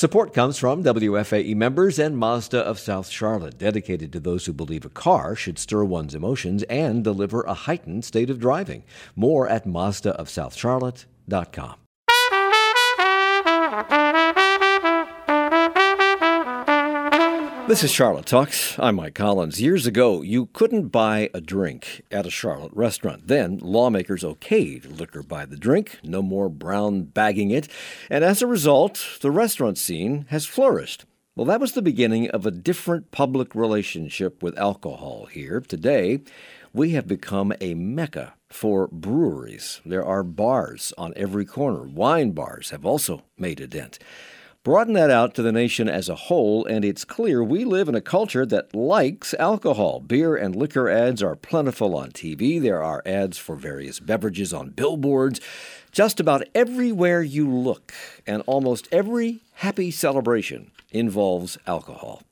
Support comes from WFAE members and Mazda of South Charlotte, dedicated to those who believe a car should stir one's emotions and deliver a heightened state of driving. More at MazdaofSouthCharlotte.com. This is Charlotte Talks. I'm Mike Collins. Years ago, you couldn't buy a drink at a Charlotte restaurant. Then, lawmakers okayed liquor by the drink, no more brown bagging it. And as a result, the restaurant scene has flourished. Well, that was the beginning of a different public relationship with alcohol here. Today, we have become a mecca for breweries. There are bars on every corner. Wine bars have also made a dent. Broaden that out to the nation as a whole, and it's clear we live in a culture that likes alcohol. Beer and liquor ads are plentiful on TV. There are ads for various beverages on billboards. Just about everywhere you look, and almost every happy celebration involves alcohol.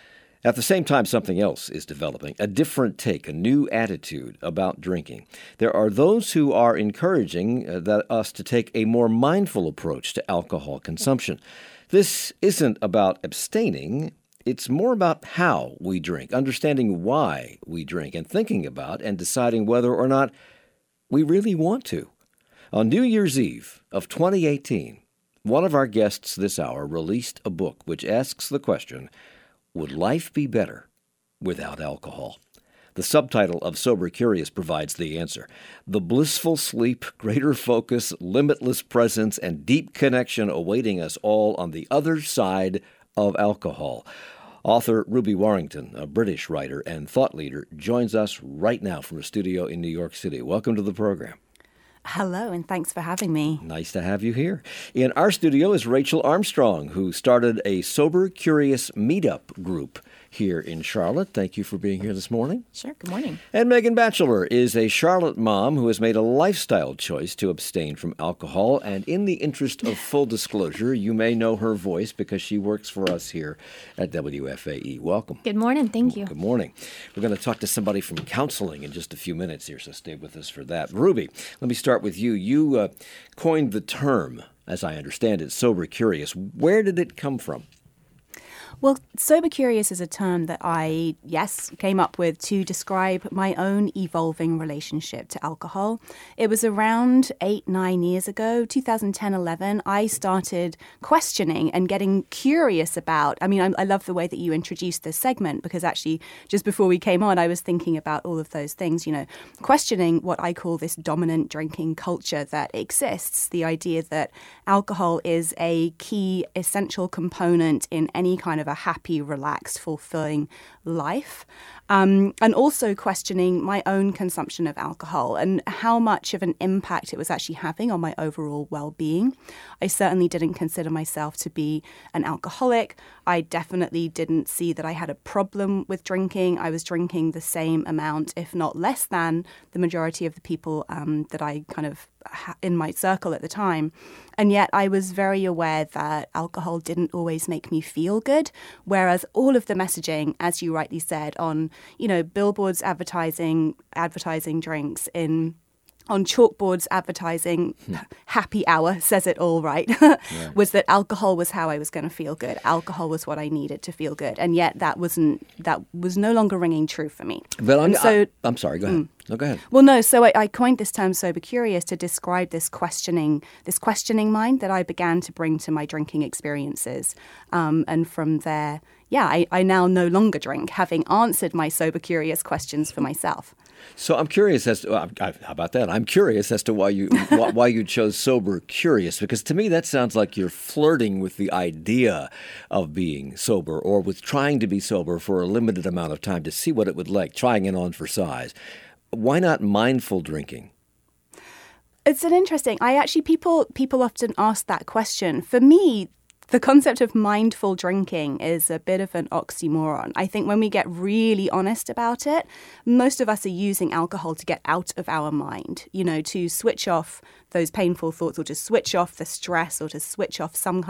At the same time, something else is developing, a different take, a new attitude about drinking. There are those who are encouraging us to take a more mindful approach to alcohol consumption. This isn't about abstaining. It's more about how we drink, understanding why we drink, and thinking about and deciding whether or not we really want to. On New Year's Eve of 2018, one of our guests this hour released a book which asks the question, would life be better without alcohol? The subtitle of Sober Curious provides the answer. The blissful sleep, greater focus, limitless presence, and deep connection awaiting us all on the other side of alcohol. Author Ruby Warrington, a British writer and thought leader, joins us right now from a studio in New York City. Welcome to the program. Hello, and thanks for having me. Nice to have you here. In our studio is Rachel Armstrong, who started a Sober Curious meetup group here in Charlotte. Thank you for being here this morning. Sure, good morning. And Megan Batchelor is a Charlotte mom who has made a lifestyle choice to abstain from alcohol. And in the interest of full disclosure, you may know her voice because she works for us here at WFAE. Welcome. Good morning. Thank you. Good morning. We're going to talk to somebody from counseling in just a few minutes here, so stay with us for that. Ruby, let me start with you. You coined the term, as I understand it, Sober Curious. Where did it come from? Well, Sober Curious is a term that I, came up with to describe my own evolving relationship to alcohol. It was around 8-9 years ago, 2010-11, I started questioning and getting curious about, I love the way that you introduced this segment because actually just before we came on, I was thinking about all of those things, questioning what I call this dominant drinking culture that exists, the idea that alcohol is a key essential component in any kind of a happy, relaxed, fulfilling life. And also questioning my own consumption of alcohol and how much of an impact it was actually having on my overall well-being. I certainly didn't consider myself to be an alcoholic. I definitely didn't see that I had a problem with drinking. I was drinking the same amount, if not less than, the majority of the people that I kind of in my circle at the time. And yet I was very aware that alcohol didn't always make me feel good, whereas all of the messaging, as you rightly said, on, billboards advertising drinks, on chalkboards advertising happy hour, says it all right, was that alcohol was how I was going to feel good. Alcohol was what I needed to feel good. And yet that was no longer ringing true for me. But I'm sorry, go ahead. No, go ahead. Well, no, so I coined this term Sober Curious to describe this questioning mind that I began to bring to my drinking experiences. And from there, I now no longer drink, having answered my Sober Curious questions for myself. So I'm curious as to how about that? I'm curious as to why you chose Sober Curious, because to me that sounds like you're flirting with the idea of being sober or with trying to be sober for a limited amount of time to see what it would like, trying it on for size. Why not mindful drinking? It's an interesting. People often ask that question. For me, the concept of mindful drinking is a bit of an oxymoron. I think when we get really honest about it, most of us are using alcohol to get out of our mind, to switch off those painful thoughts or to switch off the stress or to switch off some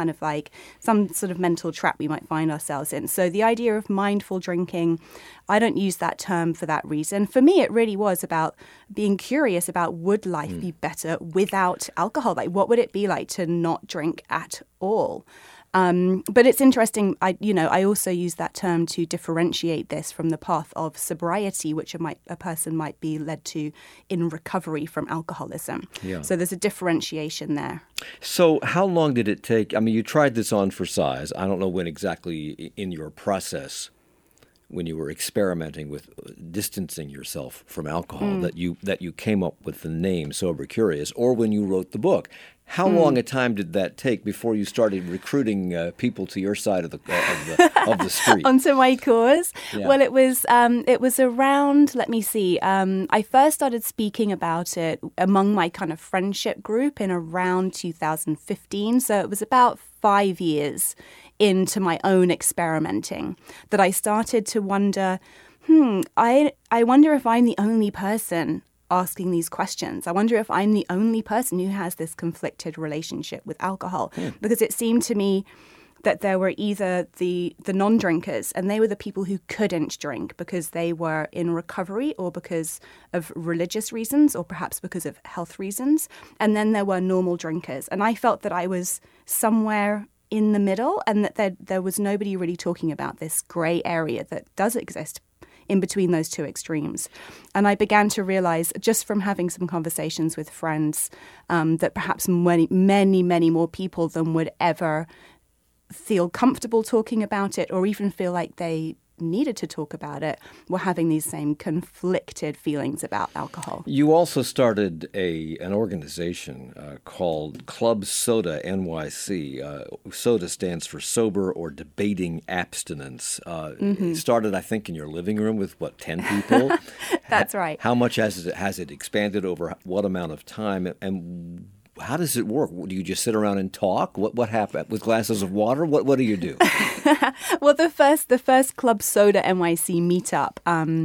sort of mental trap we might find ourselves in. So the idea of mindful drinking, I don't use that term for that reason. For me, it really was about being curious about would life be better without alcohol? Like what would it be like to not drink at all? But it's interesting. I also use that term to differentiate this from the path of sobriety, which a person might be led to in recovery from alcoholism. Yeah. So there's a differentiation there. So how long did it take? I mean, you tried this on for size. I don't know when exactly in your process, when you were experimenting with distancing yourself from alcohol, that you came up with the name Sober Curious, or when you wrote the book. How long a time did that take before you started recruiting people to your side of the street? Onto my cause? Yeah. Well, it was around, let me see, I first started speaking about it among my kind of friendship group in around 2015. So it was about 5 years into my own experimenting that I started to wonder, I wonder if I'm the only person asking these questions. I wonder if I'm the only person who has this conflicted relationship with alcohol. Because it seemed to me that there were either the non-drinkers, and they were the people who couldn't drink because they were in recovery or because of religious reasons or perhaps because of health reasons. And then there were normal drinkers. And I felt that I was somewhere in the middle and that there was nobody really talking about this grey area that does exist in between those two extremes. And I began to realize, just from having some conversations with friends, that perhaps many, many, many more people than would ever feel comfortable talking about it or even feel like they needed to talk about it were having these same conflicted feelings about alcohol. You also started an organization called Club Soda NYC. Soda stands for Sober or Debating Abstinence. It started, I think, in your living room with, 10 people? That's right. How much has it expanded over what amount of time? And how does it work? Do you just sit around and talk? What happened with glasses of water? What do you do? Well, the first Club Soda NYC meetup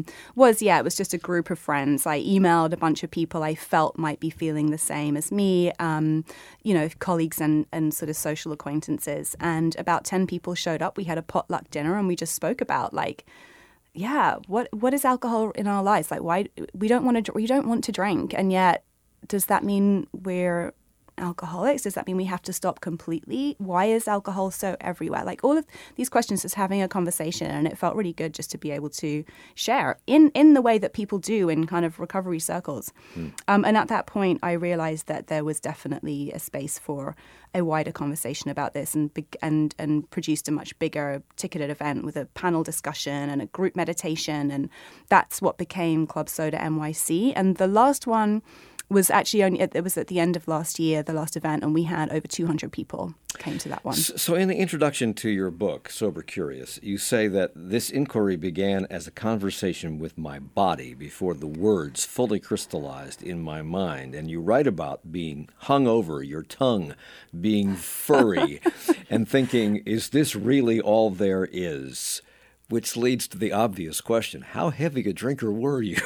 it was just a group of friends. I emailed a bunch of people I felt might be feeling the same as me, colleagues and sort of social acquaintances. And about 10 people showed up. We had a potluck dinner and we just spoke about what is alcohol in our lives? Like, why we don't want to drink, and yet does that mean we're alcoholics? Does that mean we have to stop completely? Why is alcohol so everywhere? Like, all of these questions, just having a conversation, and it felt really good just to be able to share in the way that people do in kind of recovery circles. And at that point, I realized that there was definitely a space for a wider conversation about this, and produced a much bigger ticketed event with a panel discussion and a group meditation, and that's what became Club Soda NYC. And the last one was actually it was at the end of last year, the last event, and we had over 200 people came to that one. So in the introduction to your book, Sober Curious, you say that this inquiry began as a conversation with my body before the words fully crystallized in my mind. And you write about being hungover, your tongue being furry, and thinking, is this really all there is? Which leads to the obvious question, how heavy a drinker were you?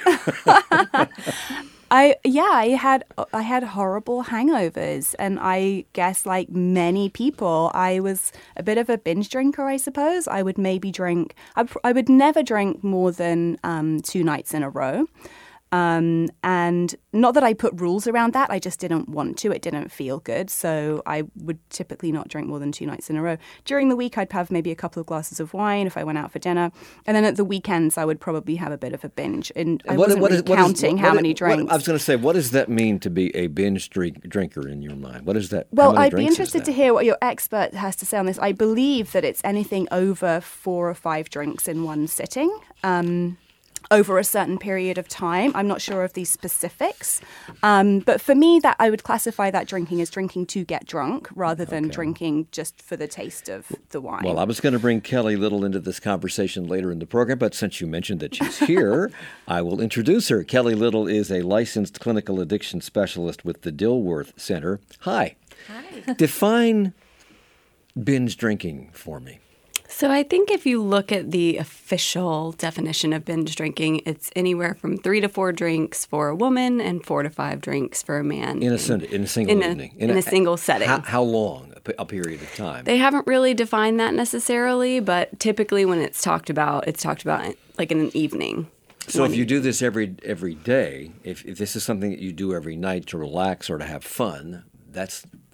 I had horrible hangovers, and I guess, like many people, I was a bit of a binge drinker, I suppose. I would maybe drink, I would never drink more than 2 nights in a row. And not that I put rules around that, I just didn't want to. It didn't feel good. So I would typically not drink more than 2 nights in a row. During the week, I'd have maybe a couple of glasses of wine if I went out for dinner. And then at the weekends, I would probably have a bit of a binge. And I wasn't really counting how many drinks. I was going to say, what does that mean to be a binge drinker in your mind? What is that? Well, I'd be interested to hear what your expert has to say on this. I believe that it's anything over 4 or 5 drinks in one sitting. Over a certain period of time. I'm not sure of these specifics. But for me, that I would classify that drinking as drinking to get drunk rather than drinking just for the taste of the wine. Well, I was going to bring Kelly Little into this conversation later in the program, but since you mentioned that she's here, I will introduce her. Kelly Little is a licensed clinical addiction specialist with the Dilworth Center. Hi. Hi. Define binge drinking for me. So I think if you look at the official definition of binge drinking, it's anywhere from 3 to 4 drinks for a woman and 4 to 5 drinks for a man. In a single evening. In a single setting. How long a period of time? They haven't really defined that necessarily, but typically when it's talked about like in an evening. So if you do this every day, if this is something that you do every night to relax or to have fun, that's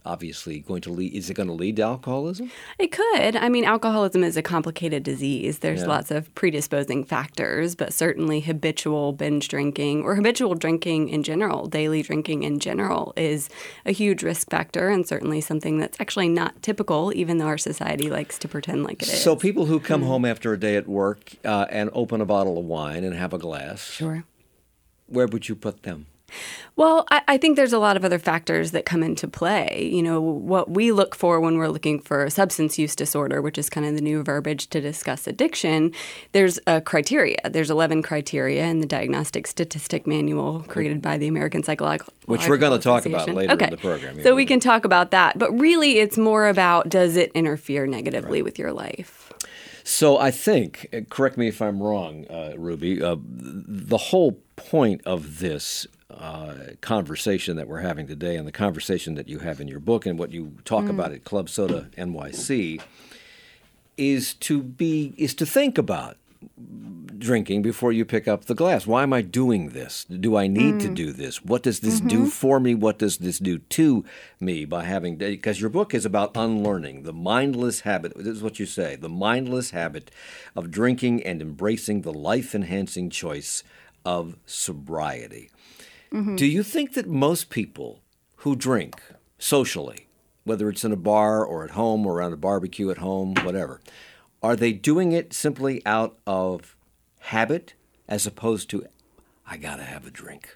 obviously going to lead. Is it going to lead to alcoholism? It could. I mean, alcoholism is a complicated disease. There's lots of predisposing factors, but certainly habitual binge drinking or habitual drinking in general, daily drinking in general, is a huge risk factor and certainly something that's actually not typical, even though our society likes to pretend like it is. So people who come home after a day at work and open a bottle of wine and have a glass, Sure. Where would you put them? Well, I think there's a lot of other factors that come into play. You know, what we look for when we're looking for a substance use disorder, which is kind of the new verbiage to discuss addiction, there's a criteria. There's 11 criteria in the Diagnostic Statistic Manual created by the American Psychological Association. Which we're going to talk about later in the program. So we can talk about that. But really, it's more about, does it interfere negatively with your life? So I think, correct me if I'm wrong, Ruby, the whole point of this conversation that we're having today and the conversation that you have in your book and what you talk about at Club Soda NYC is to think about drinking before you pick up the glass. Why am I doing this? Do I need to do this? What does this do for me? What does this do to me by having, because your book is about unlearning the mindless habit. This is what you say, the mindless habit of drinking and embracing the life-enhancing choice of sobriety. Do you think that most people who drink socially, whether it's in a bar or at home or around a barbecue at home, whatever, are they doing it simply out of habit as opposed to, I gotta have a drink?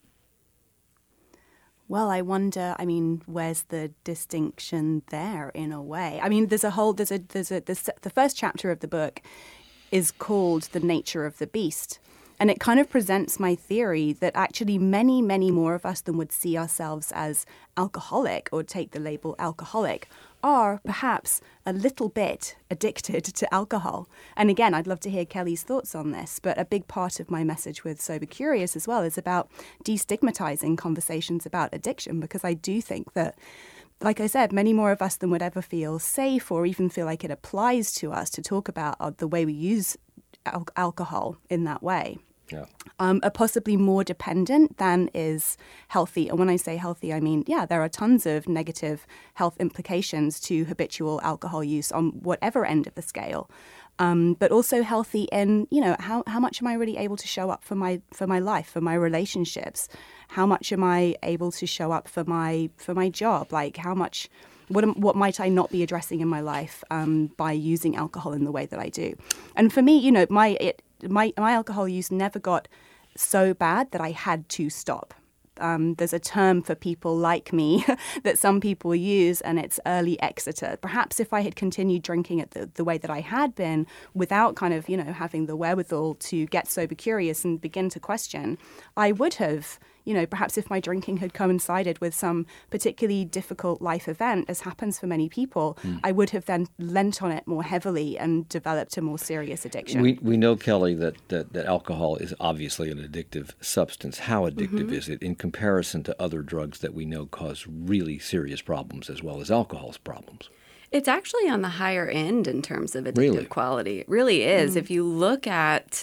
Well, I wonder, where's the distinction there in a way? I mean, the first chapter of the book is called The Nature of the Beast. And it kind of presents my theory that actually many, many more of us than would see ourselves as alcoholic or take the label alcoholic are perhaps a little bit addicted to alcohol. And again, I'd love to hear Kelly's thoughts on this, but a big part of my message with Sober Curious as well is about destigmatizing conversations about addiction, because I do think that, like I said, many more of us than would ever feel safe or even feel like it applies to us to talk about the way we use alcohol in that way. Yeah. Are possibly more dependent than is healthy. And when I say healthy, I mean, there are tons of negative health implications to habitual alcohol use on whatever end of the scale. But also healthy in, how much am I really able to show up for my life, for my relationships? How much am I able to show up for my job? Like what might I not be addressing in my life by using alcohol in the way that I do? And for me, my alcohol use never got so bad that I had to stop. There's a term for people like me that some people use, and it's early exiter. Perhaps if I had continued drinking it the way that I had been, without kind of, having the wherewithal to get sober curious and begin to question, I would have, perhaps if my drinking had coincided with some particularly difficult life event, as happens for many people, I would have then lent on it more heavily and developed a more serious addiction. We know, Kelly, that alcohol is obviously an addictive substance. How addictive is it in comparison to other drugs that we know cause really serious problems as well as alcohol's problems? It's actually on the higher end in terms of addictive quality. It really is. If you look at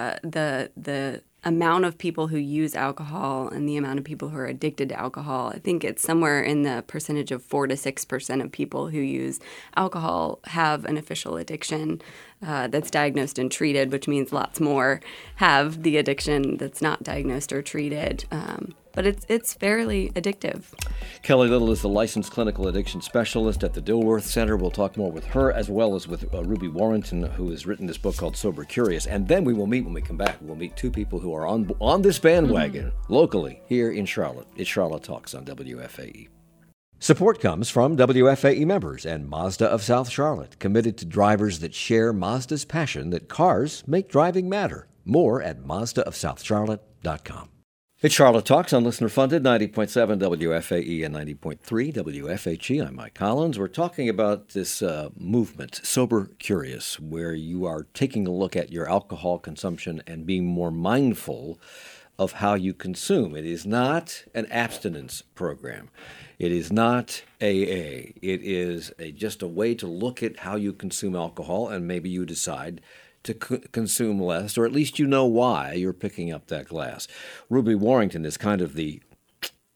the amount of people who use alcohol and the amount of people who are addicted to alcohol, I think it's somewhere in the percentage of 4 to 6% of people who use alcohol have an official addiction that's diagnosed and treated, which means lots more have the addiction that's not diagnosed or treated. But it's fairly addictive. Kelly Little is the licensed clinical addiction specialist at the Dilworth Center. We'll talk more with her as well as with Ruby Warrington, who has written this book called Sober Curious. And then we will meet when we come back. We'll meet two people who are on this bandwagon locally here in Charlotte. It's Charlotte Talks on WFAE. Support comes from WFAE members and Mazda of South Charlotte, committed to drivers that share Mazda's passion that cars make driving matter. More at MazdaofSouthCharlotte.com. It's Charlotte Talks on listener-funded 90.7 WFAE and 90.3 WFHE. I'm Mike Collins. We're talking about this movement, Sober Curious, where you are taking a look at your alcohol consumption and being more mindful of how you consume. It is not an abstinence program. It is not AA. It is just a way to look at how you consume alcohol, and maybe you decide to consume less, or at least you know why you're picking up that glass. Ruby Warrington is kind of the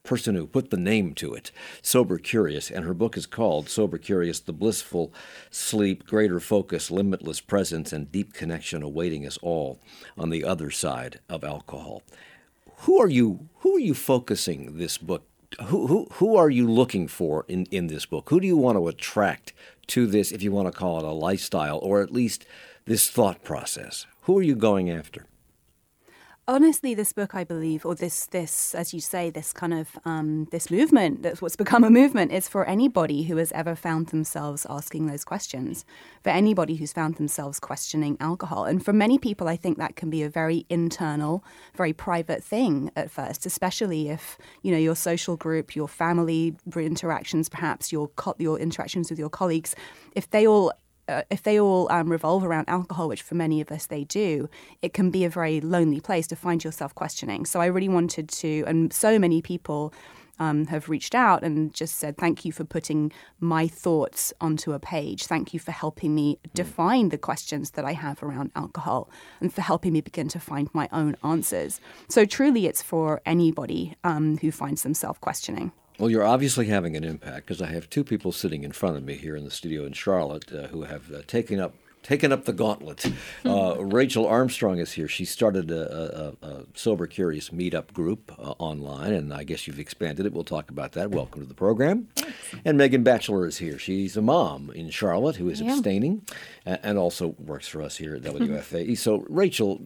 person who put the name to it, Sober Curious, and her book is called Sober Curious, The Blissful Sleep, Greater Focus, Limitless Presence, and Deep Connection Awaiting Us All on the Other Side of Alcohol. Who are you focusing this book? Who are you looking for in this book? Who do you want to attract to this, if you want to call it a lifestyle, or at least this thought process? Who are you going after? Honestly, this book, I believe, or this, as you say, this kind of this movement, that's what's become a movement, is for anybody who has ever found themselves asking those questions, for anybody who's found themselves questioning alcohol. And for many people, I think that can be a very internal, very private thing at first, especially if, your social group, your family interactions, perhaps your interactions with your colleagues, if they all revolve around alcohol, which for many of us they do, it can be a very lonely place to find yourself questioning. So I really wanted to, and so many people have reached out and just said, thank you for putting my thoughts onto a page. Thank you for helping me define the questions that I have around alcohol and for helping me begin to find my own answers. So truly it's for anybody who finds themselves questioning. Well, you're obviously having an impact, because I have two people sitting in front of me here in the studio in Charlotte who have taken up the gauntlet. Rachel Armstrong is here. She started a Sober Curious meetup group online, and I guess you've expanded it. We'll talk about that. Welcome to the program. Thanks. And Megan Batchelor is here. She's a mom in Charlotte who is abstaining and also works for us here at WFAE. So, Rachel,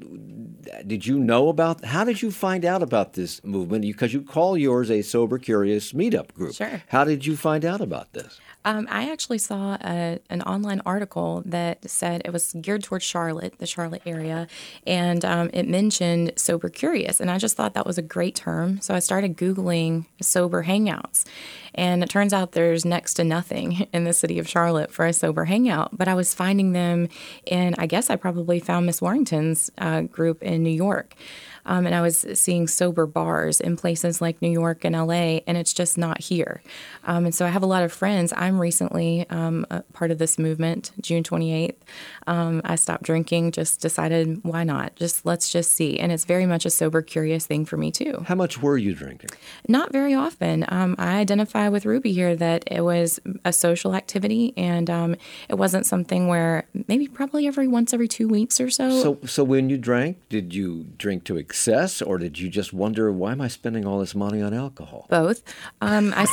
how did you find out about this movement? Because you call yours a Sober Curious meetup group. Sure. How did you find out about this? I actually saw an online article that said it was geared towards Charlotte, the Charlotte area, and it mentioned Sober Curious, and I just thought that was a great term. So I started Googling sober hangouts, and it turns out there's next to nothing in the city of Charlotte for a sober hangout, but I was finding them in, I guess I probably found Miss Warrington's group in New York. And I was seeing sober bars in places like New York and LA, and it's just not here. And so I have a lot of friends. I'm recently a part of this movement, June 28th. I stopped drinking, just decided, why not? Let's just see. And it's very much a Sober Curious thing for me, too. How much were you drinking? Not very often. I identify with Ruby here that it was a social activity, and it wasn't something where probably once every 2 weeks or so. So when you drank, did you drink to excess, or did you just wonder, why am I spending all this money on alcohol? Both. I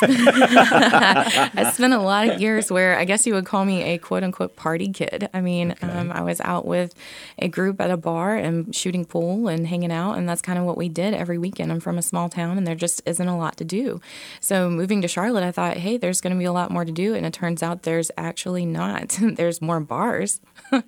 spent a lot of years where I guess you would call me a quote-unquote party kid. I mean, I was out with a group at a bar and shooting pool and hanging out, and that's kind of what we did every weekend. I'm from a small town, and there just isn't a lot to do. So moving to Charlotte, I thought, hey, there's going to be a lot more to do, and it turns out there's actually not. There's more bars.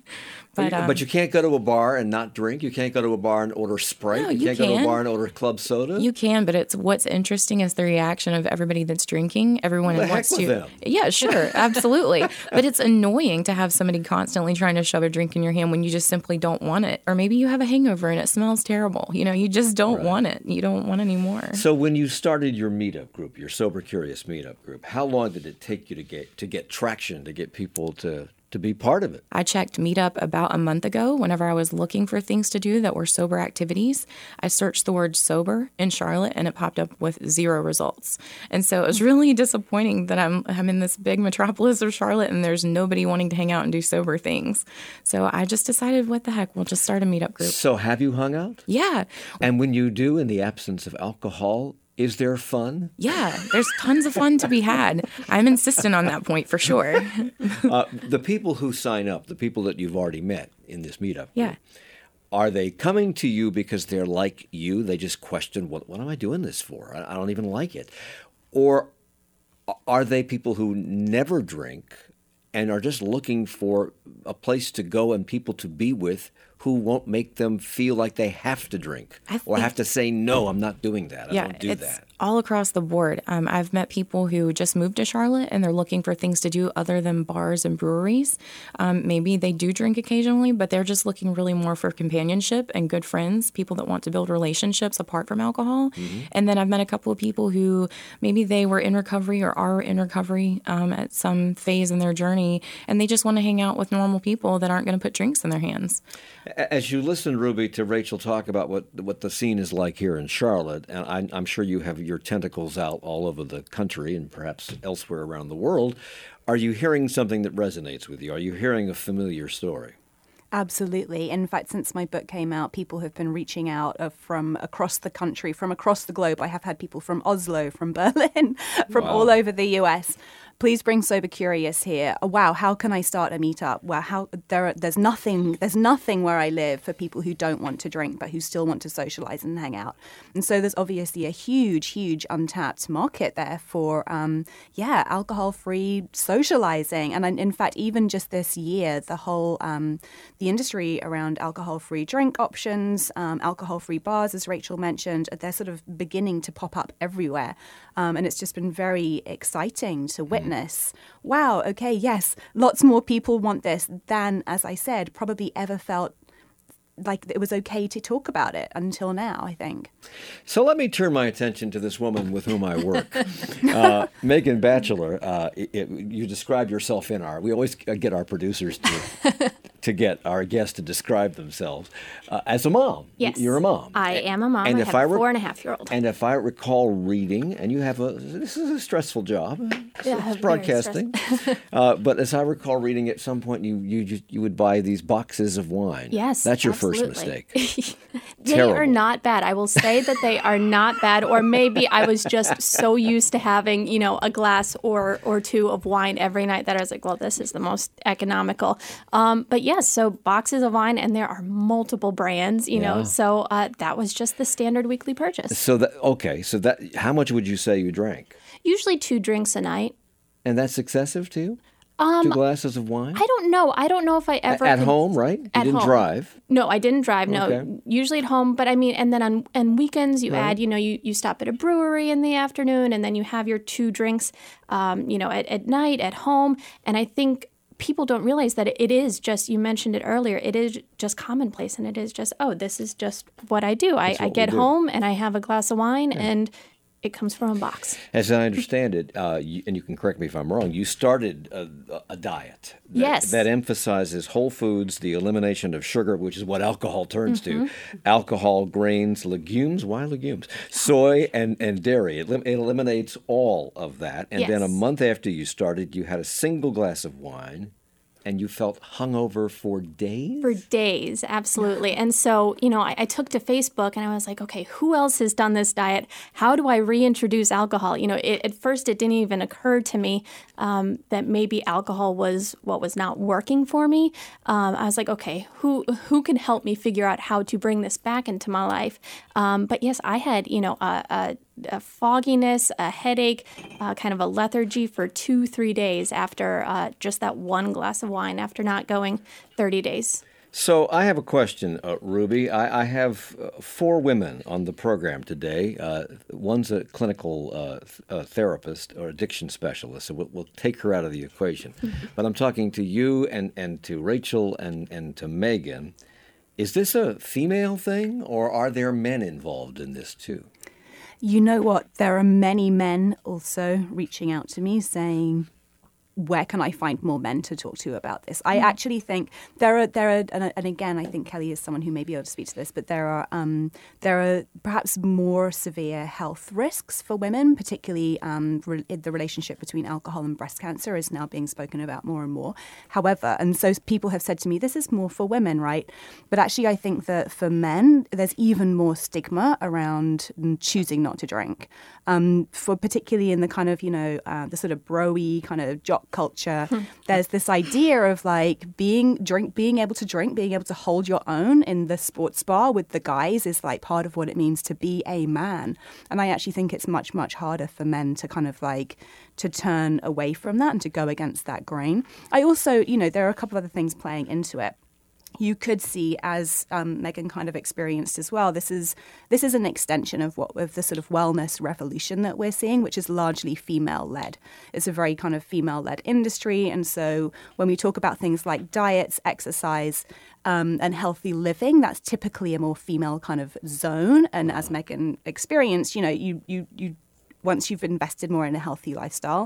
But you can't go to a bar and not drink. You can't go to a bar and order Sprite. No, you can't go to a bar and order club soda. You can, but what's interesting is the reaction of everybody that's drinking. Everyone wants to. Them. Yeah, sure, absolutely. But it's annoying to have somebody constantly trying to shove a drink in your hand when you just simply don't want it, or maybe you have a hangover and it smells terrible. You just don't want it. You don't want any more. So when you started your meetup group, your Sober Curious meetup group, how long did it take you to get traction, to get people to be part of it? I checked Meetup about a month ago whenever I was looking for things to do that were sober activities. I searched the word sober in Charlotte, and it popped up with 0 results. And so it was really disappointing that I'm in this big metropolis of Charlotte, and there's nobody wanting to hang out and do sober things. So I just decided, what the heck, we'll just start a meetup group. So have you hung out? Yeah. And when you do, in the absence of alcohol, is there fun? Yeah, there's tons of fun to be had. I'm insistent on that point for sure. The people who sign up, the people that you've already met in this meetup, are they coming to you because they're like you? They just question, what am I doing this for? I don't even like it. Or are they people who never drink and are just looking for a place to go and people to be with who won't make them feel like they have to drink or have to say, no, I'm not doing that. I don't do that. All across the board. I've met people who just moved to Charlotte and they're looking for things to do other than bars and breweries. Maybe they do drink occasionally, but they're just looking really more for companionship and good friends, people that want to build relationships apart from alcohol. Mm-hmm. And then I've met a couple of people who maybe they were in recovery or are in recovery at some phase in their journey, and they just want to hang out with normal people that aren't going to put drinks in their hands. As you listen, Ruby, to Rachel talk about what the scene is like here in Charlotte, and I'm sure you have your tentacles out all over the country and perhaps elsewhere around the world, are you hearing something that resonates with you? Are you hearing a familiar story? Absolutely. In fact, since my book came out, people have been reaching out from across the country, from across the globe. I have had people from Oslo, from Berlin, from all over the US. Please bring Sober Curious here. Wow, how can I start a meetup? Wow, there's nothing where I live for people who don't want to drink but who still want to socialize and hang out. And so there's obviously a huge untapped market there for alcohol-free socializing. And in fact, even just this year, the whole the industry around alcohol-free drink options, alcohol-free bars, as Rachel mentioned, they're sort of beginning to pop up everywhere. And it's just been very exciting to witness. Wow, okay, yes, lots more people want this than, as I said, probably ever felt like it was okay to talk about it until now, I think. So let me turn my attention to this woman with whom I work, Megan Batchelor. You describe yourself we always get our producers to get our guests to describe themselves as a mom. Yes. You're a mom. I am a mom. And I have a 4.5-year-old. And if I recall reading, and this is a stressful job, it's broadcasting, but as I recall reading, at some point you would buy these boxes of wine. Yes, that's your absolutely. First mistake. They are not bad. I will say that they are not bad. Or maybe I was just so used to having, a glass or two of wine every night that I was like, well, this is the most economical. But yes, so boxes of wine, and there are multiple brands, So that was just the standard weekly purchase. So how much would you say you drank? Usually 2 drinks a night. And that's excessive to you? 2 glasses of wine? I don't know. I don't know if I ever... At home, right? You didn't drive? No, I didn't drive, no. Okay. Usually at home, but and then on weekends you add, you stop at a brewery in the afternoon, and then you have your 2 drinks, at night, at home. And I think people don't realize that it is just, you mentioned it earlier, it is just commonplace, and it is just, this is just what I do. I get home and I have a glass of wine, and it comes from a box. As I understand it, and you can correct me if I'm wrong, you started a diet that emphasizes whole foods, the elimination of sugar, which is what alcohol turns to, alcohol, grains, legumes. Why legumes? Soy and dairy. It eliminates all of that. And then a month after you started, you had a single glass of wine. And you felt hungover for days? For days, absolutely. And so, I took to Facebook and I was like, okay, who else has done this diet? How do I reintroduce alcohol? At first it didn't even occur to me that maybe alcohol was what was not working for me. I was like, okay, who can help me figure out how to bring this back into my life? But yes, I had, a fogginess, a headache, kind of a lethargy for 2-3 days after just that one glass of wine after not going 30 days. So I have a question, Ruby. I have 4 women on the program today. One's a clinical therapist or addiction specialist, so we'll take her out of the equation. But I'm talking to you and to Rachel and to Megan. Is this a female thing, or are there men involved in this too? You know what? There are many men also reaching out to me saying, where can I find more men to talk to about this? I actually think there are, and again, I think Kelly is someone who may be able to speak to this, but there are perhaps more severe health risks for women, particularly the relationship between alcohol and breast cancer is now being spoken about more and more. However, and so people have said to me, this is more for women, right? But actually, I think that for men, there's even more stigma around choosing not to drink. For particularly in the kind of, the sort of bro-y kind of jock culture, there's this idea of like being able to hold your own in the sports bar with the guys is like part of what it means to be a man. And I actually think it's much, much harder for men to kind of like to turn away from that and to go against that grain. I also, there are a couple of other things playing into it. You could see, as Megan kind of experienced as well, this is an extension of the sort of wellness revolution that we're seeing, which is largely female-led. It's a very kind of female-led industry, and so when we talk about things like diets, exercise, and healthy living, that's typically a more female kind of zone. And as Megan experienced, you once you've invested more in a healthy lifestyle,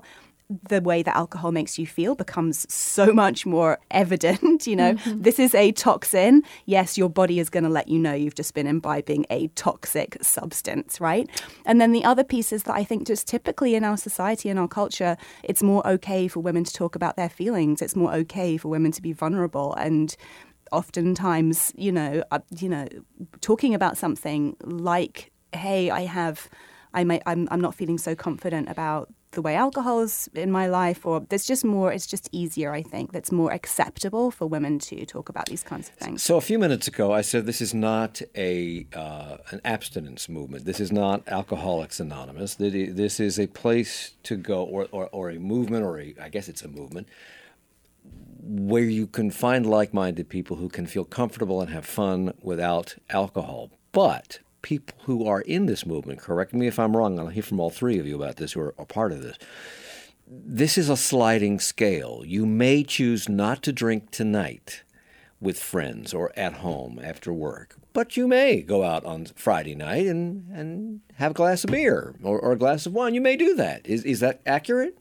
the way that alcohol makes you feel becomes so much more evident. This is a toxin. Yes, your body is going to let you know you've just been imbibing a toxic substance, right? And then the other piece is that I think just typically in our society and our culture, it's more okay for women to talk about their feelings. It's more okay for women to be vulnerable. And oftentimes, talking about something like, hey, I'm not feeling so confident about the way alcohol is in my life, or it's just easier, I think. That's more acceptable for women to talk about these kinds of things. So a few minutes ago, I said this is not an abstinence movement. This is not Alcoholics Anonymous. This is a place to go, or a movement, I guess it's a movement, where you can find like-minded people who can feel comfortable and have fun without alcohol. But people who are in this movement, correct me if I'm wrong, I'll hear from all three of you about this who are part of this. This is a sliding scale. You may choose not to drink tonight with friends or at home after work, but you may go out on Friday night and have a glass of beer or a glass of wine. You may do that. Is that accurate?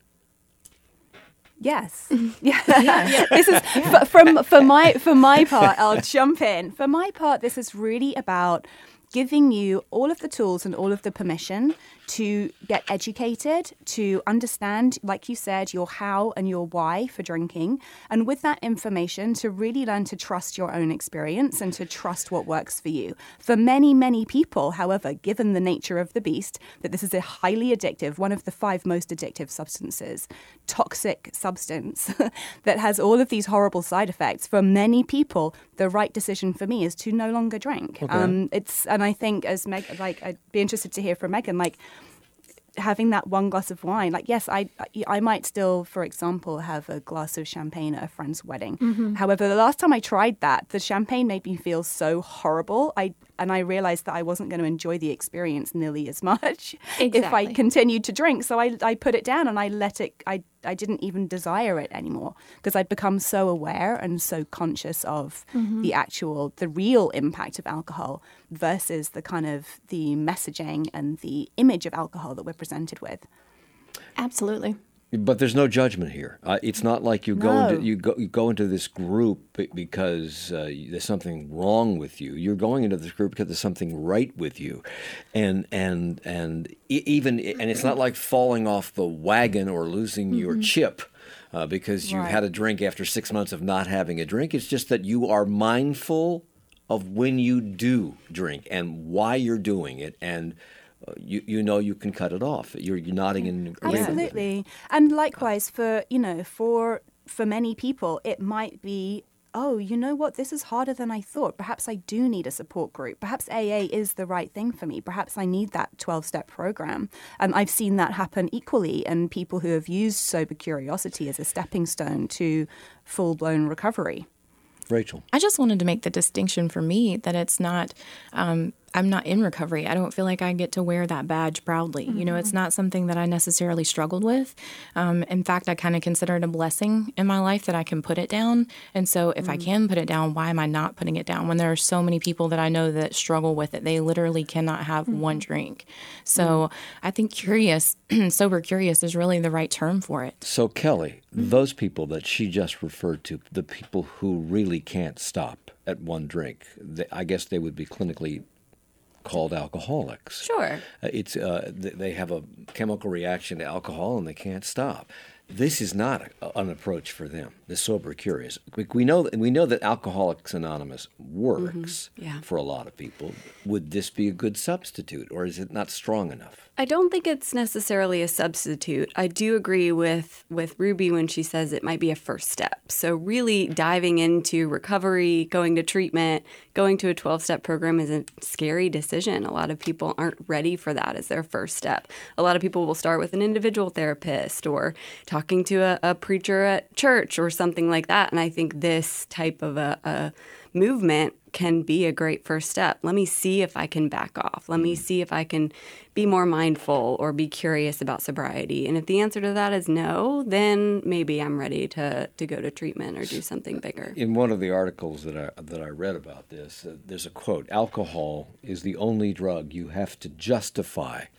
Yes. Yeah. This is for my part, I'll jump in. For my part, this is really about giving you all of the tools and all of the permission to get educated, to understand, like you said, your how and your why for drinking. And with that information, to really learn to trust your own experience and to trust what works for you. For many, many people, however, given the nature of the beast, that this is a highly addictive, one of the 5 most addictive substances, toxic substance that has all of these horrible side effects. For many people, the right decision for me is to no longer drink. Okay. And I think as Meg, I'd be interested to hear from Megan, having that one glass of wine, yes, I might still, for example, have a glass of champagne at a friend's wedding. Mm-hmm. However, the last time I tried that, the champagne made me feel so horrible. I realized that I wasn't going to enjoy the experience nearly as much if I continued to drink. So I put it down and I let it. I didn't even desire it anymore because I'd become so aware and so conscious of the real impact of alcohol versus the kind of the messaging and the image of alcohol that we're presented with. Absolutely. But there's no judgment here. It's not like you go into this group because there's something wrong with you. You're going into this group because there's something right with you, and it's not like falling off the wagon or losing your chip because you've had a drink after 6 months of not having a drink. It's just that you are mindful of when you do drink and why you're doing it, and you can cut it off. You're nodding in agreement. Absolutely. And likewise for many people it might be, oh, you know what, this is harder than I thought. Perhaps I do need a support group. Perhaps AA is the right thing for me. Perhaps I need that 12-step program. And I've seen that happen equally in people who have used Sober Curiosity as a stepping stone to full-blown recovery. Rachel. I just wanted to make the distinction for me that it's not, I'm not in recovery. I don't feel like I get to wear that badge proudly. Mm-hmm. It's not something that I necessarily struggled with. In fact, I kind of consider it a blessing in my life that I can put it down. And so if I can put it down, why am I not putting it down? When there are so many people that I know that struggle with it, they literally cannot have one drink. So I think sober curious is really the right term for it. So Kelly, those people that she just referred to, the people who really can't stop at one drink, I guess they would be clinically called alcoholics. Sure. They have a chemical reaction to alcohol and they can't stop. This is not an approach for them, the Sober Curious. We know that Alcoholics Anonymous works for a lot of people. Would this be a good substitute, or is it not strong enough? I don't think it's necessarily a substitute. I do agree with Ruby when she says it might be a first step. So really diving into recovery, going to treatment, going to a 12-step program is a scary decision. A lot of people aren't ready for that as their first step. A lot of people will start with an individual therapist or talking to a preacher at church or something like that. And I think this type of a movement can be a great first step. Let me see if I can back off. Let me see if I can be more mindful or be curious about sobriety. And if the answer to that is no, then maybe I'm ready to go to treatment or do something bigger. In one of the articles that I read about this, there's a quote: "Alcohol is the only drug you have to justify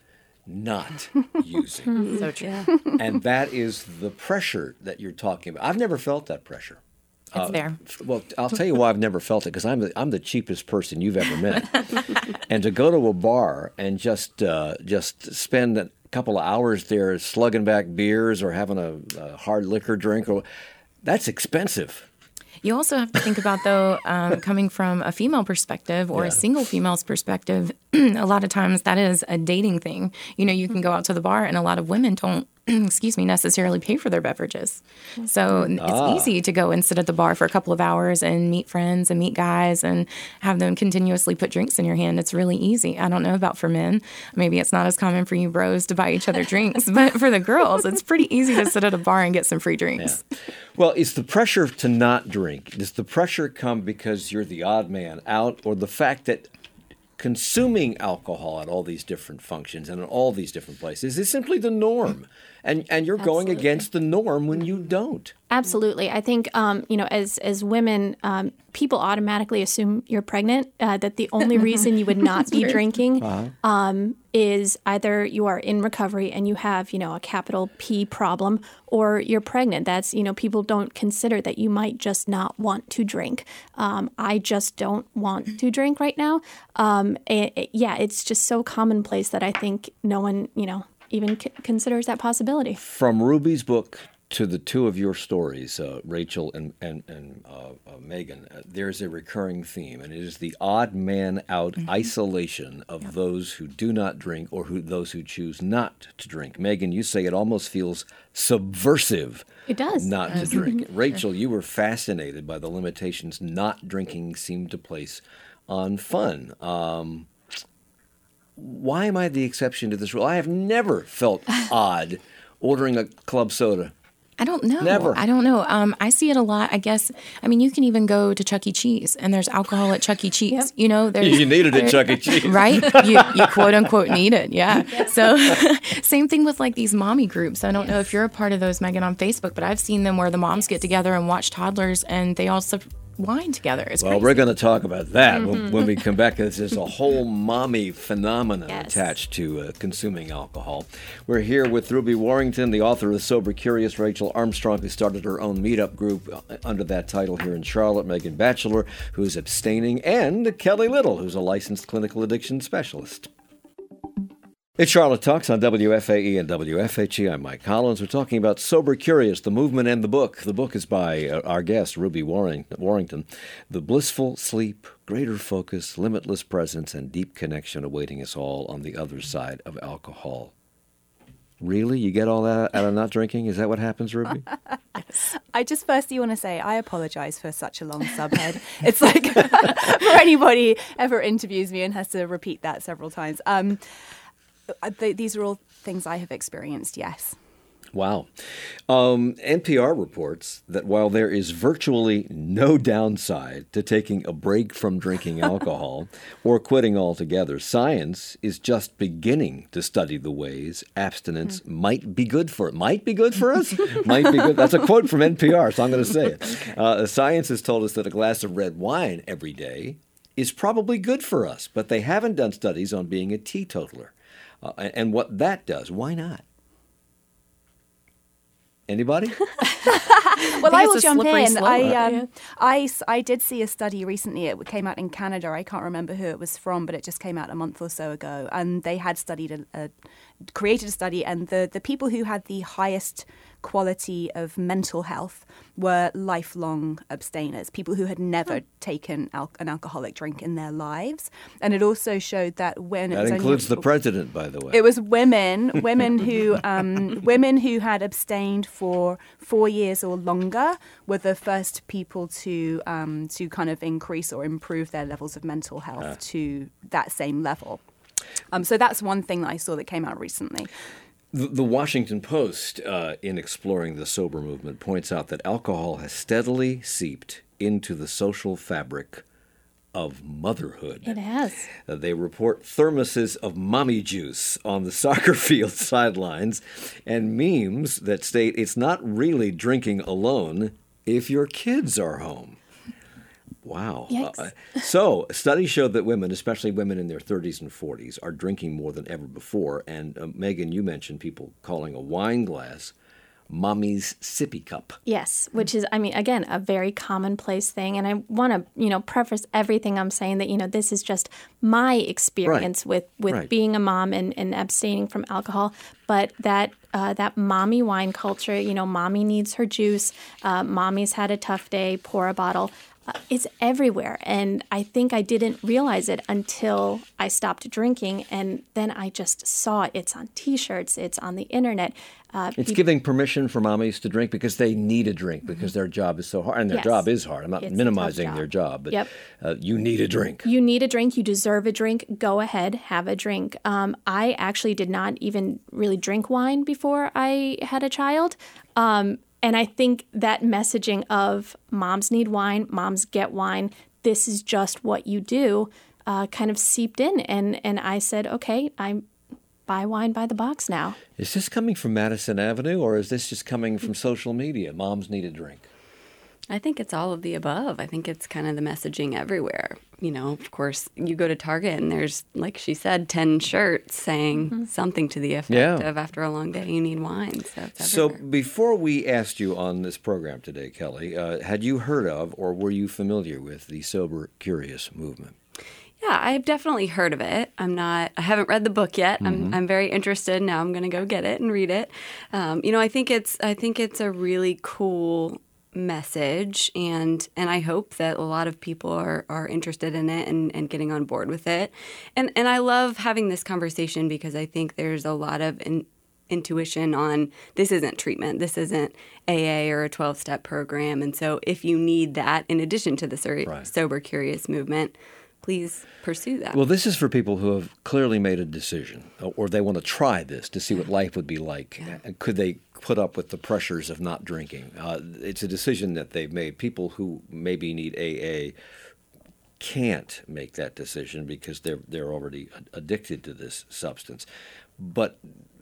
not using. So true. And that is the pressure that you're talking about. I've never felt that pressure. It's there. Well, I'll tell you why I've never felt it, because I'm the cheapest person you've ever met. And to go to a bar and just spend a couple of hours there slugging back beers or having a hard liquor drink, that's expensive. You also have to think about, though, coming from a female perspective or a single female's perspective, a lot of times that is a dating thing. You can go out to the bar and a lot of women don't, necessarily pay for their beverages. So it's easy to go and sit at the bar for a couple of hours and meet friends and meet guys and have them continuously put drinks in your hand. It's really easy. I don't know about for men. Maybe it's not as common for you bros to buy each other drinks, but for the girls, it's pretty easy to sit at a bar and get some free drinks. Yeah. Well, it's the pressure to not drink. Does the pressure come because you're the odd man out, or the fact that consuming alcohol at all these different functions and in all these different places is simply the norm? And you're going against the norm when you don't. Absolutely. I think, as women, people automatically assume you're pregnant, that the only reason you would not be drinking is either you are in recovery and you have, a capital P problem, or you're pregnant. That's, people don't consider that you might just not want to drink. I just don't want to drink right now. It's just so commonplace that I think no one, even considers that possibility. From Ruby's book to the two of your stories, Rachel and Megan, there's a recurring theme, and it is the odd man out isolation of those who do not drink or those who choose not to drink. Megan, you say it almost feels subversive. It does. Not to drink. Rachel, you were fascinated by the limitations not drinking seemed to place on fun. Why am I the exception to this rule? I have never felt odd ordering a club soda. I don't know. Never. I don't know. I see it a lot, I guess. I mean, you can even go to Chuck E. Cheese, and there's alcohol at Chuck E. Cheese. Yep. You need it at Chuck E. Cheese. Right? You quote unquote need it. Yeah. So same thing with like these mommy groups. I don't know if you're a part of those, Megan, on Facebook, but I've seen them where the moms get together and watch toddlers, and they all sip wine together. It's crazy. We're going to talk about that when we come back. There's a whole mommy phenomenon attached to consuming alcohol. We're here with Ruby Warrington, the author of Sober Curious, Rachel Armstrong, who started her own meetup group under that title here in Charlotte, Megan Batchelor, who's abstaining, and Kelly Little, who's a licensed clinical addiction specialist. It's Charlotte Talks on WFAE and WFHE. I'm Mike Collins. We're talking about Sober Curious, the movement and the book. The book is by our guest, Ruby Warrington. The blissful sleep, greater focus, limitless presence, and deep connection awaiting us all on the other side of alcohol. Really? You get all that out of not drinking? Is that what happens, Ruby? I just firstly want to say I apologize for such a long subhead. It's like for anybody ever interviews me and has to repeat that several times. These are all things I have experienced, yes. Wow. NPR reports that while there is virtually no downside to taking a break from drinking alcohol or quitting altogether, science is just beginning to study the ways abstinence might be good for it. Might be good for us? Might be good. That's a quote from NPR, so I'm going to say it. Science has told us that a glass of red wine every day is probably good for us, but they haven't done studies on being a teetotaler. And what that does. Why not? Anybody? Well, I will jump in. I did see a study recently. It came out in Canada. I can't remember who it was from, but it just came out a month or so ago. And they had created a study, and the people who had the highest quality of mental health were lifelong abstainers, people who had never taken an alcoholic drink in their lives. And it also showed that when that includes the president, by the way. It was women who had abstained for 4 years or longer were the first people to kind of increase or improve their levels of mental health to that same level. So that's one thing that I saw that came out recently. The Washington Post, in exploring the sober movement, points out that alcohol has steadily seeped into the social fabric of motherhood. It has. They report thermoses of mommy juice on the soccer field sidelines and memes that state it's not really drinking alone if your kids are home. Wow. Yikes. So studies show that women, especially women in their 30s and 40s, are drinking more than ever before. And Megan, you mentioned people calling a wine glass mommy's sippy cup. Yes, which is, I mean, again, a very commonplace thing. And I want to, preface everything I'm saying that, this is just my experience with being a mom and abstaining from alcohol. But that mommy wine culture, mommy needs her juice, mommy's had a tough day, pour a bottle. It's everywhere. And I think I didn't realize it until I stopped drinking. And then I just saw it. It's on T-shirts. It's on the internet. It's giving permission for mommies to drink because they need a drink because their job is so hard. And their job is hard. I'm not minimizing their job. But you need a drink. You need a drink. You deserve a drink. Go ahead. Have a drink. I actually did not even really drink wine before I had a child. And I think that messaging of moms need wine, moms get wine, this is just what you do, kind of seeped in. And I said, okay, I buy wine by the box now. Is this coming from Madison Avenue or is this just coming from social media? Moms need a drink. I think it's all of the above. I think it's kind of the messaging everywhere. Of course, you go to Target and there's, like she said, 10 shirts saying something to the effect of after a long day you need wine. So before we asked you on this program today, Kelly, had you heard of or were you familiar with the Sober Curious movement? Yeah, I've definitely heard of it. I haven't read the book yet. I'm very interested. Now I'm going to go get it and read it. I think it's a really cool message, and I hope that a lot of people are interested in it and getting on board with it. And I love having this conversation because I think there's a lot of intuition on this isn't treatment, this isn't AA or a 12-step program. And so if you need that in addition to the Sober Curious movement, please pursue that. Well, this is for people who have clearly made a decision or they want to try this to see what life would be like. Yeah. Could they put up with the pressures of not drinking? It's a decision that they've made. People who maybe need AA can't make that decision because they're already addicted to this substance. But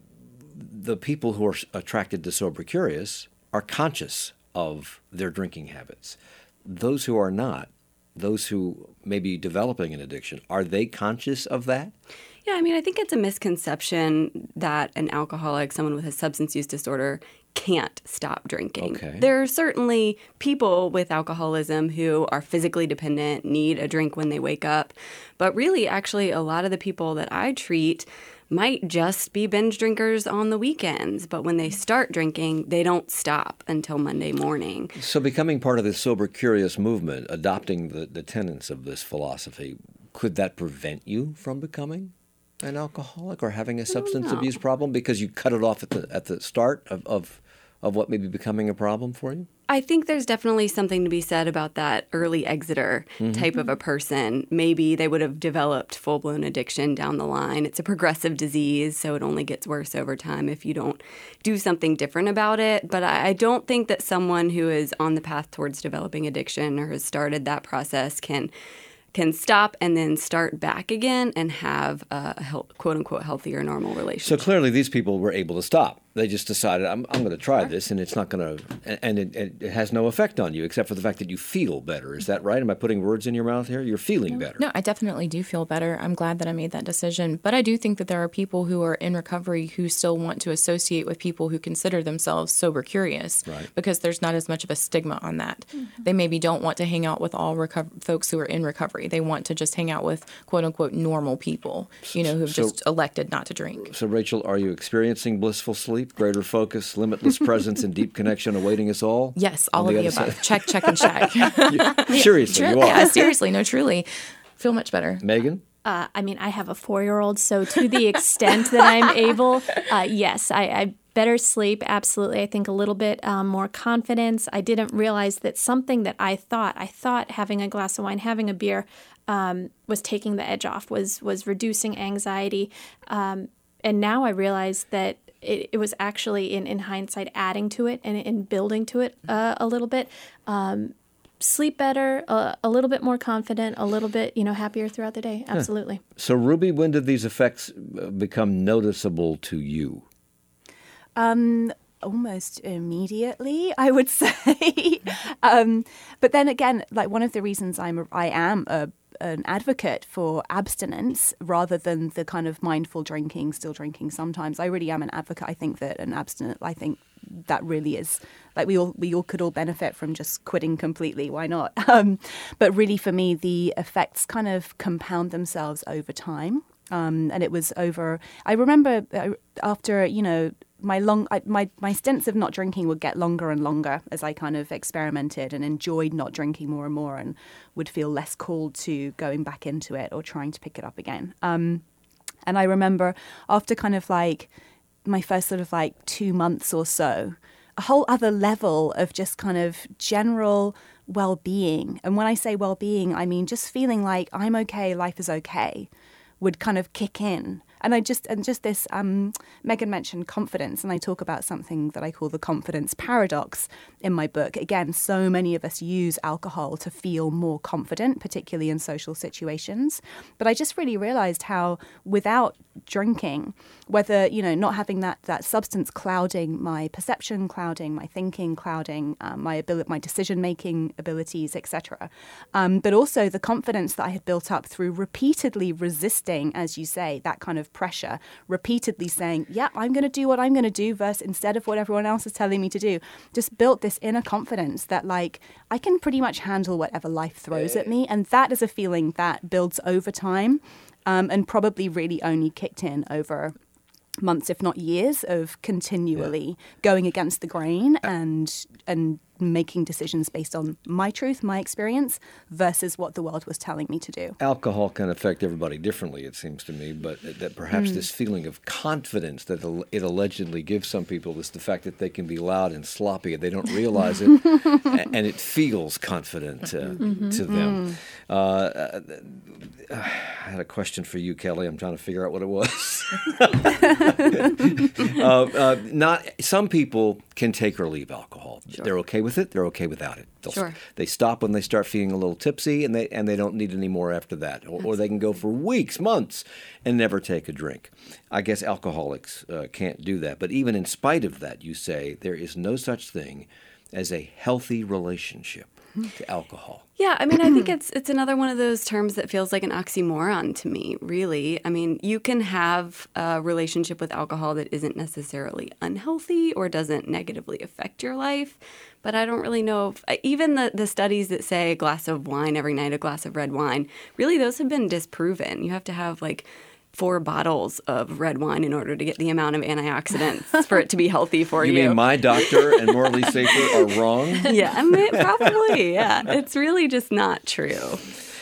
the people who are attracted to Sober Curious are conscious of their drinking habits. Those who are not, those who may be developing an addiction, are they conscious of that? Yeah, I think it's a misconception that an alcoholic, someone with a substance use disorder, can't stop drinking. Okay. There are certainly people with alcoholism who are physically dependent, need a drink when they wake up. But really, actually, a lot of the people that I treat might just be binge drinkers on the weekends. But when they start drinking, they don't stop until Monday morning. So becoming part of the Sober Curious movement, adopting the tenets of this philosophy, could that prevent you from becoming an alcoholic or having a substance abuse problem because you cut it off at the start of what may be becoming a problem for you? I think there's definitely something to be said about that early exiter type of a person. Maybe they would have developed full-blown addiction down the line. It's a progressive disease, so it only gets worse over time if you don't do something different about it. But I don't think that someone who is on the path towards developing addiction or has started that process can stop and then start back again and have a quote-unquote healthier, normal relationship. So clearly these people were able to stop. They just decided, I'm going to try this, and it's not going to, and it has no effect on you except for the fact that you feel better. Is that right? Am I putting words in your mouth here? You're feeling better. No, I definitely do feel better. I'm glad that I made that decision. But I do think that there are people who are in recovery who still want to associate with people who consider themselves sober curious, right, because there's not as much of a stigma on that. Mm-hmm. They maybe don't want to hang out with all folks who are in recovery. They want to just hang out with quote-unquote normal people, who've just elected not to drink. So, Rachel, are you experiencing blissful sleep, greater focus, limitless presence, and deep connection awaiting us all? Yes, all of the above. Check, and check. Seriously, you are. Yeah, seriously. No, truly. Feel much better. Megan? I have a 4-year-old, so to the extent that I'm able, yes, I better sleep, absolutely. I think a little bit more confidence. I didn't realize that something that I thought having a glass of wine, having a beer was taking the edge off, was reducing anxiety. And now I realize that it was actually, in hindsight, adding to it and building to it a little bit. Sleep better, a little bit more confident, a little bit, happier throughout the day. Absolutely. Yeah. So, Ruby, when did these effects become noticeable to you? almost immediately, I would say. But then again, like one of the reasons I am an advocate for abstinence rather than the kind of mindful drinking, still drinking sometimes. I really am an advocate. I think that that really is like we all could all benefit from just quitting completely. Why not? But really, for me, the effects kind of compound themselves over time. And it was over. I remember after my stints of not drinking would get longer and longer as I kind of experimented and enjoyed not drinking more and more, and would feel less called to going back into it or trying to pick it up again. And I remember after kind of like my first sort of like 2 months or so, a whole other level of just kind of general well-being. And when I say well-being, I mean just feeling like I'm okay, life is okay, would kind of kick in. And just this, Megan mentioned confidence, and I talk about something that I call the confidence paradox in my book. Again, so many of us use alcohol to feel more confident, particularly in social situations. But I just really realized how without drinking, whether, not having that substance clouding my perception, clouding my thinking, clouding my decision-making abilities, etc. But also the confidence that I had built up through repeatedly resisting, as you say, that kind of pressure, repeatedly saying, yeah, I'm going to do what I'm going to do versus instead of what everyone else is telling me to do, just built this inner confidence that like I can pretty much handle whatever life throws at me. And that is a feeling that builds over time and probably really only kicked in over months, if not years, of continually going against the grain and making decisions based on my truth, my experience, versus what the world was telling me to do. Alcohol can affect everybody differently, it seems to me, but that perhaps this feeling of confidence that it allegedly gives some people is the fact that they can be loud and sloppy and they don't realize it, and it feels confident to them. I had a question for you, Kelly. I'm trying to figure out what it was. Some people can take or leave alcohol. Sure. They're okay with it. They're okay without it. They stop when they start feeling a little tipsy, and they don't need any more after that. Or they can go for weeks, months, and never take a drink. I guess alcoholics can't do that. But even in spite of that, you say there is no such thing as a healthy relationship to alcohol. Yeah, I mean, I think it's another one of those terms that feels like an oxymoron to me, really. I mean, you can have a relationship with alcohol that isn't necessarily unhealthy or doesn't negatively affect your life, but I don't really know if even the studies that say a glass of wine every night, a glass of red wine, really those have been disproven. You have to have like 4 bottles of red wine in order to get the amount of antioxidants for it to be healthy for you. You mean my doctor and Morley Safer are wrong? Yeah, I mean, probably, yeah. It's really just not true.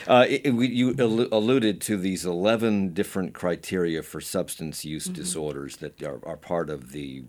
You alluded to these 11 different criteria for substance use disorders that are part of the,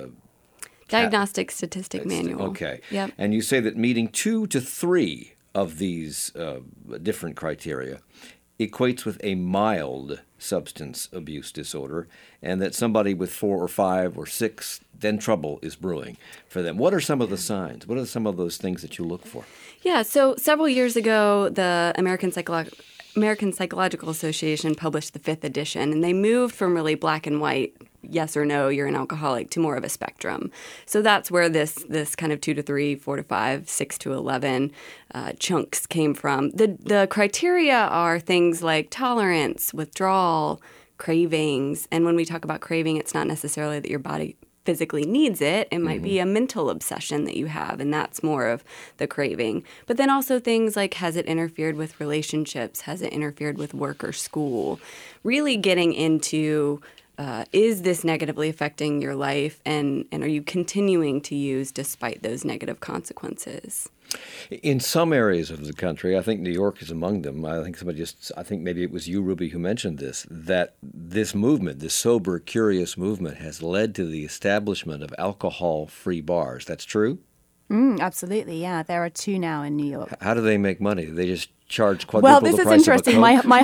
Diagnostic Statistic Manual. Okay. Yep. And you say that meeting 2 to 3 of these different criteria equates with a mild substance abuse disorder, and that somebody with 4 or 5 or 6, then trouble is brewing for them. What are some of the signs? What are some of those things that you look for? Yeah, so several years ago, the American Psychological Association published the 5th edition, and they moved from really black and white, yes or no, you're an alcoholic, to more of a spectrum. So that's where this kind of 2 to 3, 4 to 5, 6 to 11 chunks came from. The criteria are things like tolerance, withdrawal, cravings. And when we talk about craving, it's not necessarily that your body physically needs it. It might be a mental obsession that you have, and that's more of the craving. But then also things like, has it interfered with relationships? Has it interfered with work or school? Really getting into, is this negatively affecting your life, and are you continuing to use despite those negative consequences? In some areas of the country, I think New York is among them. I think maybe it was you, Ruby, who mentioned this, that this movement, this sober, curious movement, has led to the establishment of alcohol-free bars. That's true? Absolutely, yeah. There are 2 now in New York. How do they make money? Do they just charge quadruple the price of a Coke? Well, this is interesting.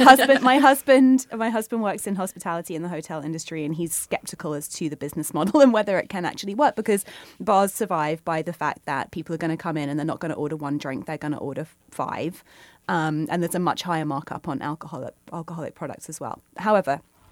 My husband works in hospitality in the hotel industry, and he's skeptical as to the business model and whether it can actually work, because bars survive by the fact that people are going to come in and they're not going to order 1 drink, they're going to order 5, and there's a much higher markup on alcoholic products as well. However,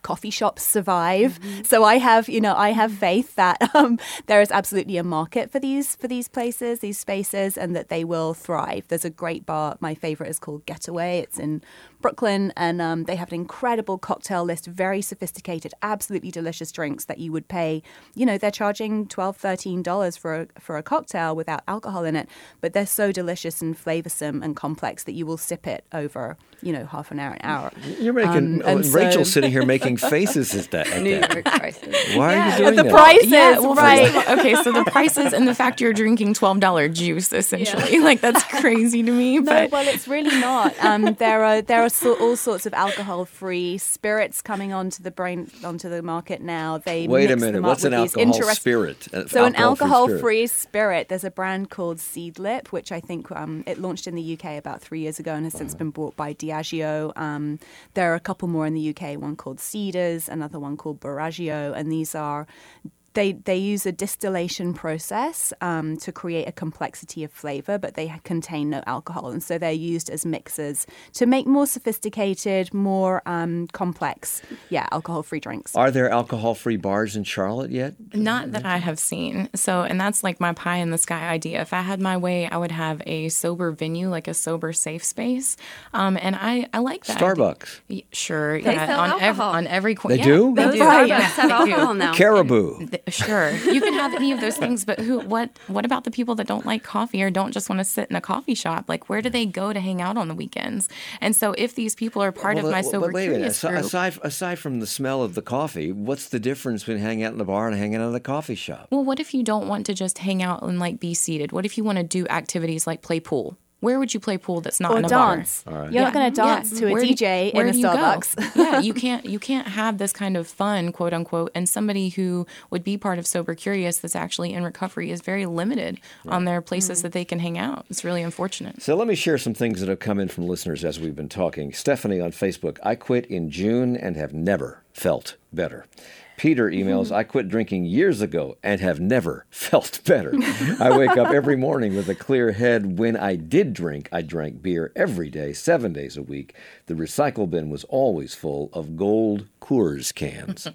coffee shops survive. So I have faith that there is absolutely a market for these places, these spaces, and that they will thrive. There's a great bar. My favorite is called Getaway. It's in Brooklyn, and they have an incredible cocktail list, very sophisticated, absolutely delicious drinks that you would pay. They're charging $12, $13 for a cocktail without alcohol in it, but they're so delicious and flavorsome and complex that you will sip it over, half an hour. You're making Rachel's sitting here making faces at that. New York prices. Why are you doing that? The prices, right? Okay, so the prices and the fact you're drinking $12 juice, essentially, that's crazy to me. No, well, it's really not. There are all sorts of alcohol-free spirits coming onto the market now. Wait a minute, what's an alcohol spirit? So an alcohol-free spirit. There's a brand called Seedlip, which I think it launched in the UK about 3 years ago and has since been bought by Diageo. There are a couple more in the UK, one called Cedars, another one called Baraggio, and these are... They use a distillation process to create a complexity of flavor, but they contain no alcohol. And so they're used as mixers to make more sophisticated, more complex, alcohol-free drinks. Are there alcohol-free bars in Charlotte yet? Not that I have seen. And that's like my pie in the sky idea. If I had my way, I would have a sober venue, like a sober safe space. And I like that. Starbucks. Sure. They sell alcohol. On every corner. They do? Those Right. Starbucks have alcohol now. Caribou. Sure, you can have any of those things, but what about the people that don't like coffee or don't just want to sit in a coffee shop? Like, where do they go to hang out on the weekends? And so if these people are part of my Sober Curious group... Aside from the smell of the coffee, what's the difference between hanging out in the bar and hanging out in the coffee shop? Well, what if you don't want to just hang out and be seated? What if you want to do activities like play pool? Where would you play pool that's not in a dance? bar? Right. You're not going to dance to a DJ in a Starbucks. You can't have this kind of fun, quote unquote, and somebody who would be part of Sober Curious that's actually in recovery is very limited on their places that they can hang out. It's really unfortunate. So let me share some things that have come in from listeners as we've been talking. Stephanie on Facebook, I quit in June and have never felt better. Peter emails, I quit drinking years ago and have never felt better. I wake up every morning with a clear head. When I did drink, I drank beer every day, 7 days a week. The recycle bin was always full of gold Coors cans.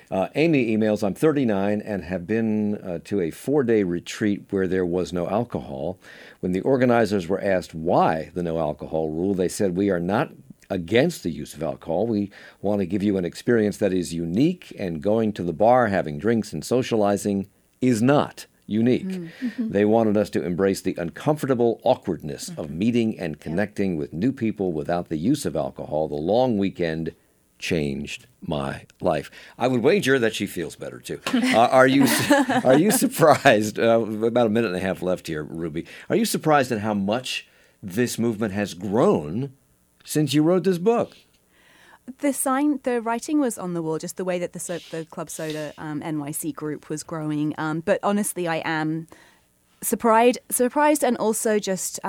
Amy emails, I'm 39 and have been to a 4-day retreat where there was no alcohol. When the organizers were asked why the no alcohol rule, they said, we are not against the use of alcohol. We want to give you an experience that is unique, and going to the bar, having drinks, and socializing is not unique. Mm-hmm. They wanted us to embrace the uncomfortable awkwardness of meeting and connecting with new people without the use of alcohol. The long weekend changed my life. I would wager that she feels better too. Are you surprised? About a minute and a half left here, Ruby. Are you surprised at how much this movement has grown since you wrote this book? The writing was on the wall, just the way that the Club Soda NYC group was growing. But honestly, I am surprised and also just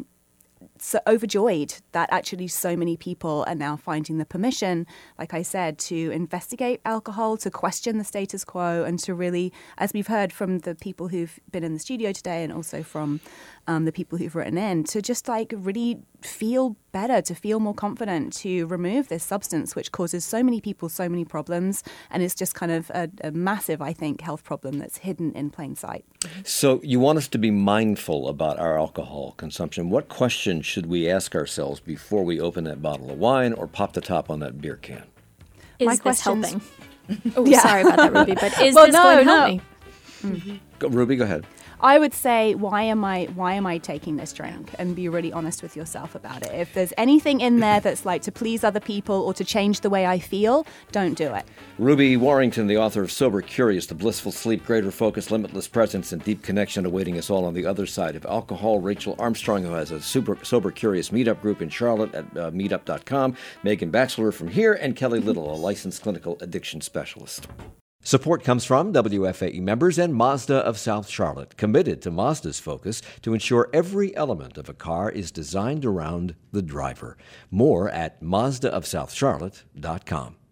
so overjoyed that actually so many people are now finding the permission, like I said, to investigate alcohol, to question the status quo, and to really, as we've heard from the people who've been in the studio today and also from the people who've written in, to just really feel better, to feel more confident, to remove this substance which causes so many people so many problems, and it's just kind of a massive, I think, health problem that's hidden in plain sight. So you want us to be mindful about our alcohol consumption. What questions should we ask ourselves before we open that bottle of wine or pop the top on that beer can? Is this helping? Sorry about that, Ruby, but is this going to help me? Mm-hmm. Ruby, go ahead. I would say, why am I taking this drink? And be really honest with yourself about it. If there's anything in there that's like to please other people or to change the way I feel, don't do it. Ruby Warrington, the author of Sober Curious, The Blissful Sleep, Greater Focus, Limitless Presence, and Deep Connection awaiting us all on the other side of alcohol. Rachel Armstrong, who has a Sober Curious meetup group in Charlotte at meetup.com. Megan Batchelor from here, and Kelly Little, a licensed clinical addiction specialist. Support comes from WFAE members and Mazda of South Charlotte, committed to Mazda's focus to ensure every element of a car is designed around the driver. More at MazdaofSouthCharlotte.com.